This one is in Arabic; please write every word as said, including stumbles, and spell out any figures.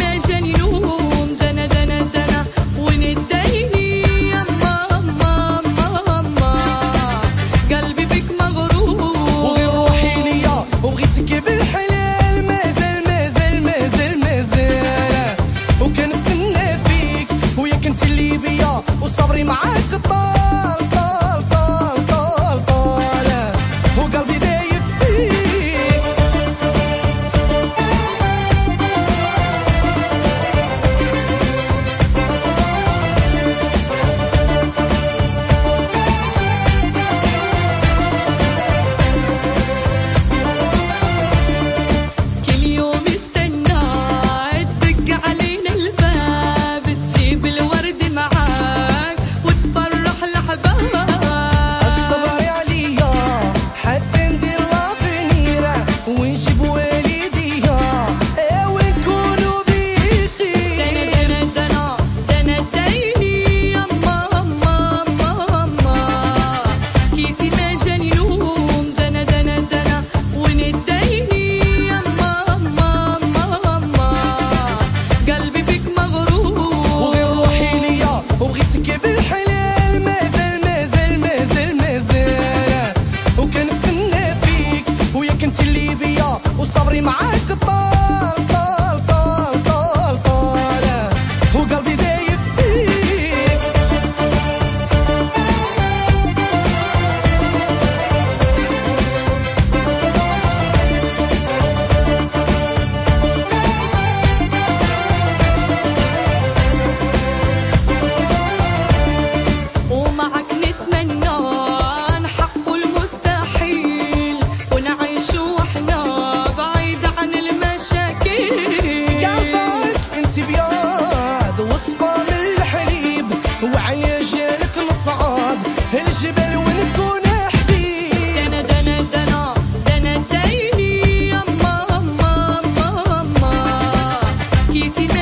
ما جاني نوم دنا دنا دنا ونديني يا ماما ماما قلبي بك مغرور وغير روحي ليا وبغيتك بالحلال مازال مازال مازال مازال وكنستنى فيك وياك انت اللي بيا وصبري معاك طال طال طال طال طال وقلبي دايب فيك. كل يوم استنى تدق علينا الباب تجيب الورد معاك وتفرح الأحباب. الصبر عليا حتى ندير لافينيرا ونجيب والديا ونكونوا بخير. دنا دنا دنا ديني يا ماما ماما كيتي ما جاني نوم دنا دنا دنا ونديني يا ماما ماما قلبي بك مغرور وغير روحي ليا وبغيتك بالحلال مازال مازال مازال مازال وكنستنى فيك وياك انت اللي بيا وصبري معاك طال طال طال طال طال وقلبي دايب فيك. ومعك نتمنى نحقق المستحيل ونعيش وحنا بعيد عن المشاكل. قلبك انت بياض وصفة من الحليب وعلى جالك نصعد الجبل ونكون حبيب. دنا دنا دنا دنا ديني يا ماما ماما كيتي ما